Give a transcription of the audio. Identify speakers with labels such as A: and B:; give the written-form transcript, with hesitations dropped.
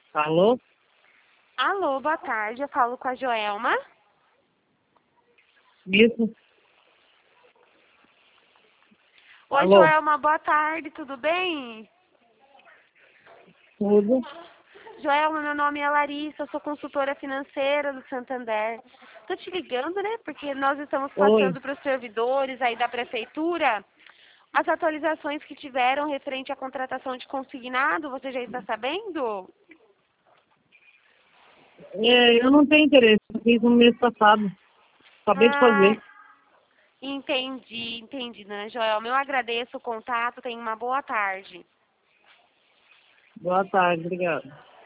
A: Alô?
B: Alô, boa tarde. Eu falo com a Joelma.
A: Isso?
B: Oi,
A: Alô?
B: Joelma, boa tarde. Tudo bem?
A: Tudo?
B: Joelma, meu nome é Larissa. Eu sou consultora financeira do Santander. Tô te ligando, né? Porque nós estamos
A: Oi.
B: passando para os servidores aí da prefeitura as atualizações que tiveram referente à contratação de consignado. Você já está sabendo?
A: Eu não tenho interesse. Eu fiz no mês passado. Acabei de
B: Ah,
A: fazer.
B: entendi, dona Joelma. Eu agradeço o contato. Tenha uma boa tarde.
A: Boa tarde, obrigado.